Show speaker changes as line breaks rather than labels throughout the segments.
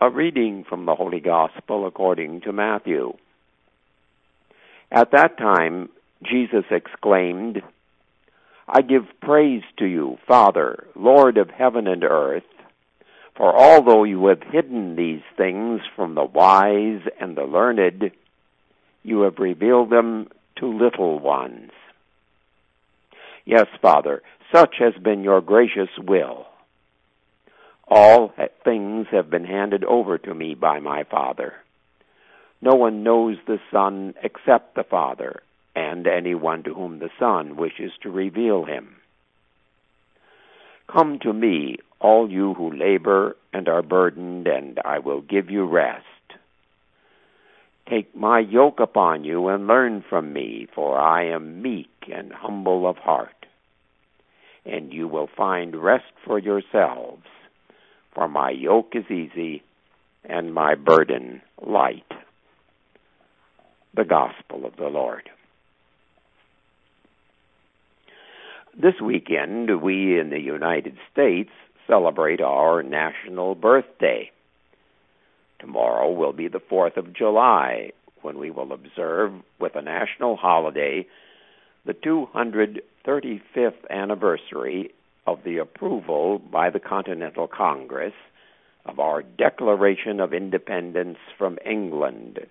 A reading from the Holy Gospel according to Matthew. At that time, Jesus exclaimed, "I give praise to you, Father, Lord of heaven and earth, for although you have hidden these things from the wise and the learned, you have revealed them to little ones. Yes, Father, such has been your gracious will. All things have been handed over to me by my Father. No one knows the Son except the Father, and anyone to whom the Son wishes to reveal him. Come to me, all you who labor and are burdened, and I will give you rest. Take my yoke upon you and learn from me, for I am meek and humble of heart, and you will find rest for yourselves. For my yoke is easy, and my burden light." The Gospel of the Lord. This weekend, we in the United States celebrate our national birthday. Tomorrow will be the 4th of July, when we will observe, with a national holiday, the 235th anniversary of the approval by the Continental Congress of our Declaration of Independence from England.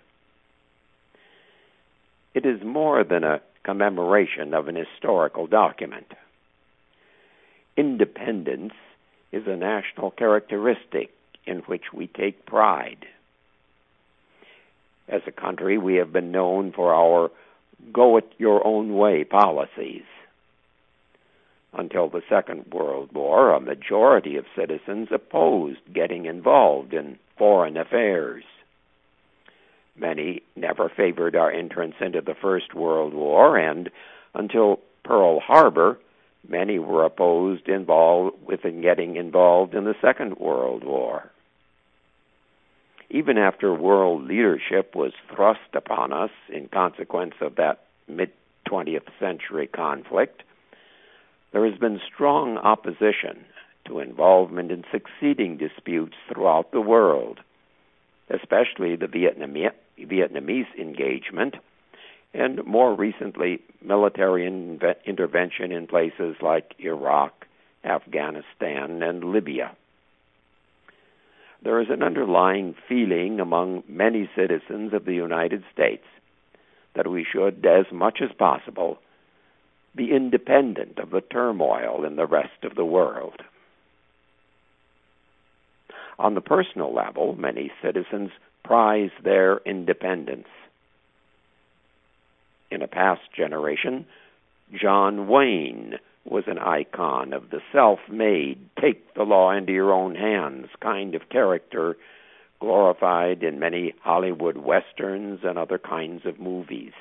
It is more than a commemoration of an historical document. Independence is a national characteristic in which we take pride. As a country, we have been known for our go-it-your-own-way policies. Until the Second World War, a majority of citizens opposed getting involved in foreign affairs. Many never favored our entrance into the First World War, and until Pearl Harbor, many were opposed with getting involved in the Second World War. Even after world leadership was thrust upon us in consequence of that mid-20th century conflict, there has been strong opposition to involvement in succeeding disputes throughout the world, especially the Vietnamese engagement, and more recently, military intervention in places like Iraq, Afghanistan, and Libya. There is an underlying feeling among many citizens of the United States that we should, as much as possible, be independent of the turmoil in the rest of the world. On the personal level, many citizens prize their independence. In a past generation, John Wayne was an icon of the self-made, take the law into your own hands kind of character glorified in many Hollywood westerns and other kinds of movies.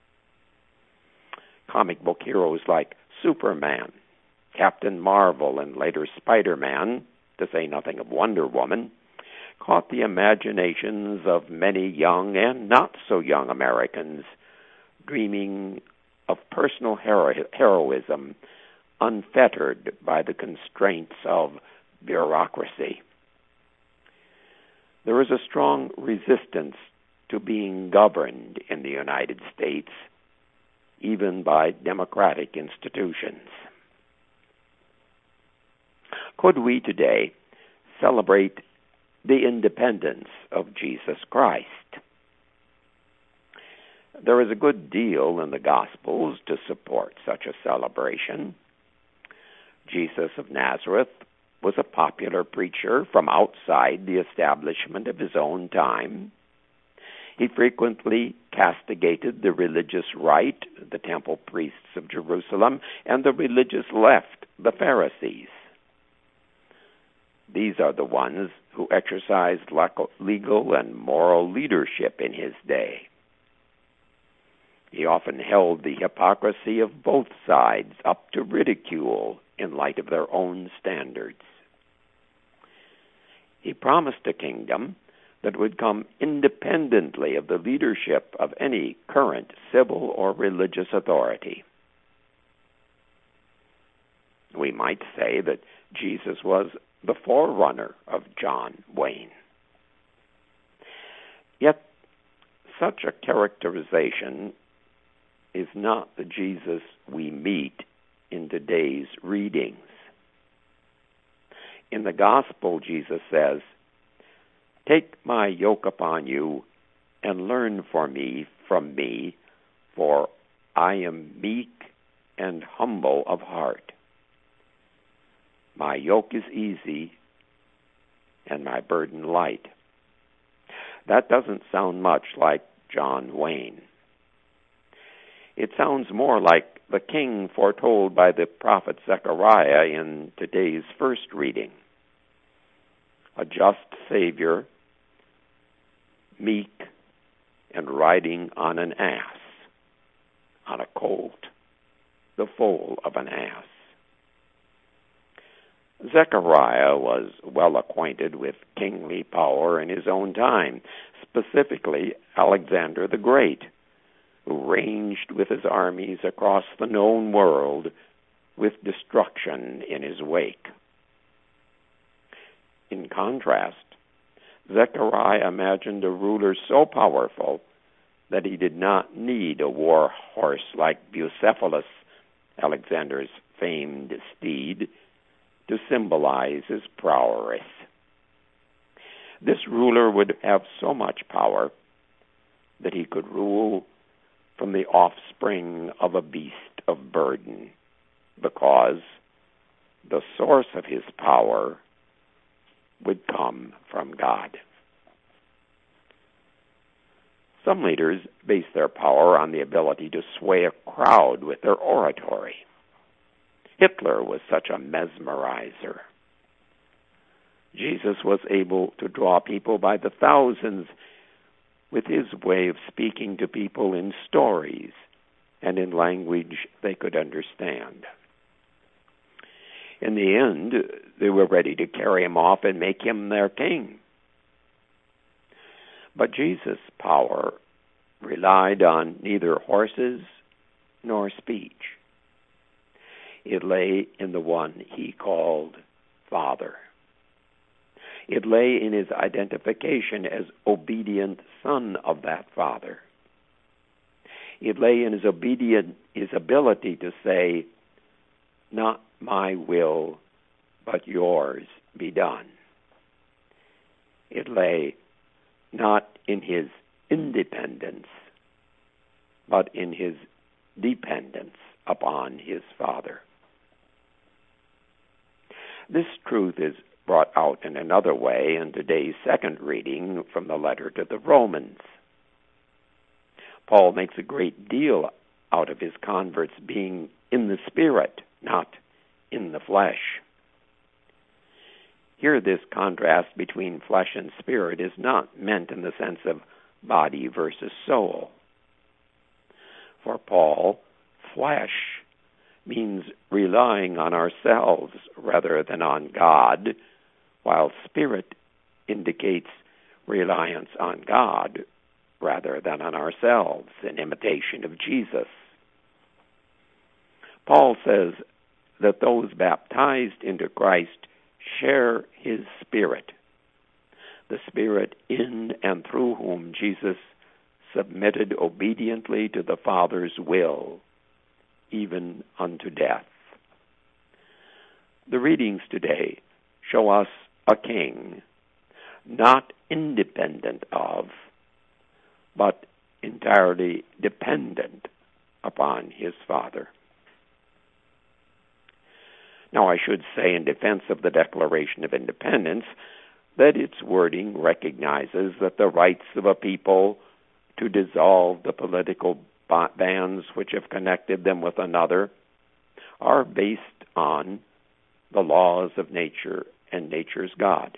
Comic book heroes like Superman, Captain Marvel, and later Spider-Man, to say nothing of Wonder Woman, caught the imaginations of many young and not-so-young Americans, dreaming of personal heroism unfettered by the constraints of bureaucracy. There is a strong resistance to being governed in the United States, even by democratic institutions. Could we today celebrate the independence of Jesus Christ? There is a good deal in the Gospels to support such a celebration. Jesus of Nazareth was a popular preacher from outside the establishment of his own time. He frequently castigated the religious right, the temple priests of Jerusalem, and the religious left, the Pharisees. These are the ones who exercised legal and moral leadership in his day. He often held the hypocrisy of both sides up to ridicule in light of their own standards. He promised a kingdom that would come independently of the leadership of any current civil or religious authority. We might say that Jesus was the forerunner of John Wayne. such a characterization is not the Jesus we meet in today's readings. In the Gospel, Jesus says, "Take my yoke upon you and learn from me, for I am meek and humble of heart. My yoke is easy and my burden light." That doesn't sound much like John Wayne. It sounds more like the king foretold by the prophet Zechariah in today's first reading. A just Savior, meek, and riding on an ass, on a colt, the foal of an ass. Zechariah was well acquainted with kingly power in his own time, specifically Alexander the Great, who ranged with his armies across the known world with destruction in his wake. In contrast, Zechariah imagined a ruler so powerful that he did not need a war horse like Bucephalus, Alexander's famed steed, to symbolize his prowess. This ruler would have so much power that he could rule from the offspring of a beast of burden, because the source of his power would come from God. Some leaders base their power on the ability to sway a crowd with their oratory. Hitler was such a mesmerizer. Jesus was able to draw people by the thousands with his way of speaking to people in stories and in language they could understand. In the end, they were ready to carry him off and make him their king. But Jesus' power relied on neither horses nor speech. It lay in the one he called Father. It lay in his identification as obedient son of that Father. It lay in his ability to say, "Not my will, but yours be done." It lay not in his independence, but in his dependence upon his Father. This truth is brought out in another way in today's second reading from the letter to the Romans. Paul makes a great deal out of his converts being in the Spirit, not in the flesh. Here, this contrast between flesh and spirit is not meant in the sense of body versus soul. For Paul, flesh means relying on ourselves rather than on God, while spirit indicates reliance on God rather than on ourselves, in imitation of Jesus. Paul says that those baptized into Christ share his Spirit, the Spirit in and through whom Jesus submitted obediently to the Father's will, even unto death. The readings today show us a king, not independent of, but entirely dependent upon his Father. Now, I should say in defense of the Declaration of Independence that its wording recognizes that the rights of a people to dissolve the political bands which have connected them with another are based on the laws of nature and nature's God.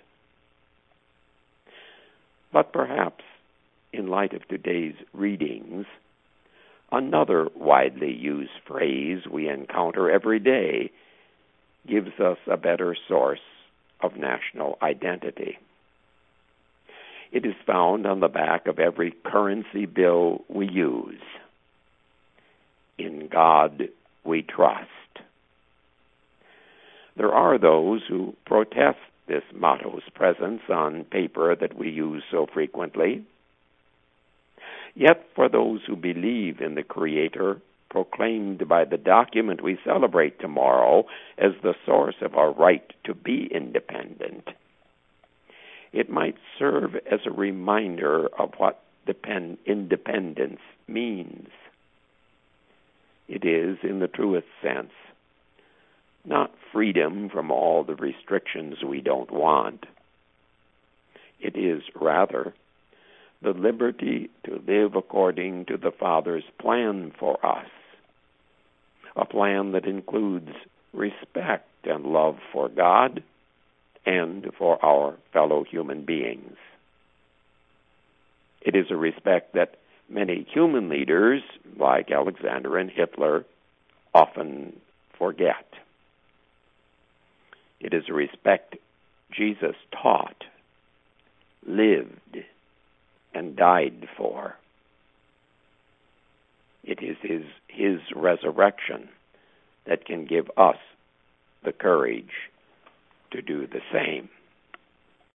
But perhaps, in light of today's readings, another widely used phrase we encounter every day gives us a better source of national identity. It is found on the back of every currency bill we use. In God we trust. There are those who protest this motto's presence on paper that we use so frequently. Yet for those who believe in the Creator, proclaimed by the document we celebrate tomorrow as the source of our right to be independent, it might serve as a reminder of what independence means. It is, in the truest sense, not freedom from all the restrictions we don't want. It is, rather, the liberty to live according to the Father's plan for us, a plan that includes respect and love for God and for our fellow human beings. It is a respect that many human leaders, like Alexander and Hitler, often forget. It is a respect Jesus taught, lived, and died for. It is his resurrection that can give us the courage to do the same.